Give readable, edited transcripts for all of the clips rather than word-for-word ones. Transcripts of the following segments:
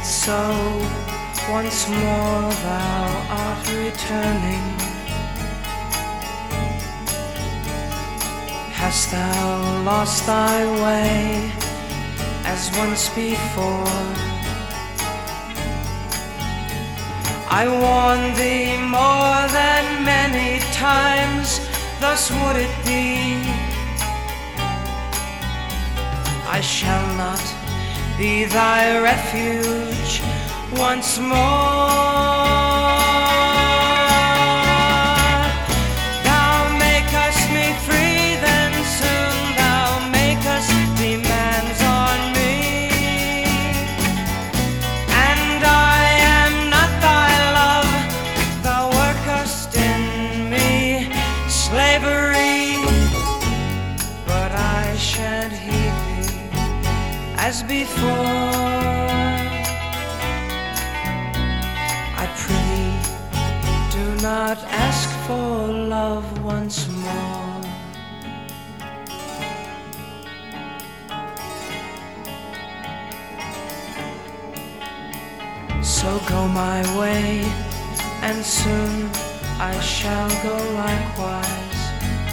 so once more thou art returning. Hast thou lost thy way as once before? I warned thee more than many times, thus would it be. I shall not be thy refuge once more. Thou makest me free, then soon thou makest demands on me, and I am not thy love, thou workest in me slavery, but I shan't heed thee as before. I prithee, do not ask for love once more. So go my way, and soon I shall go likewise.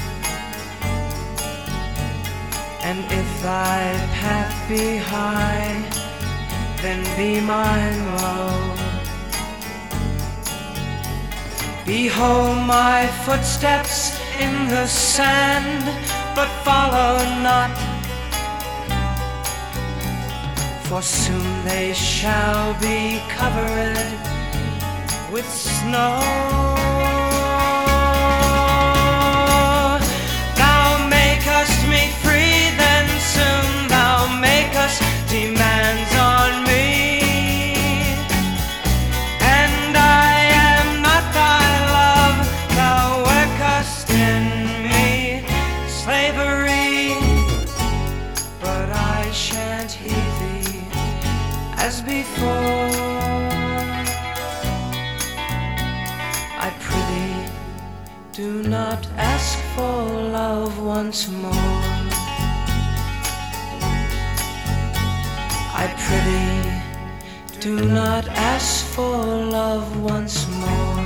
And if thy path be high, then be mine low. Behold my footsteps in the sand, but follow not, for soon they shall be covered with snow. Thou makest me free, then soon thou makest demands on me, and I am not thy love, thou workest in me slavery, but I shan't heed thee as before. I prithee, do not ask for love once more. I prithee, do not ask for love once more.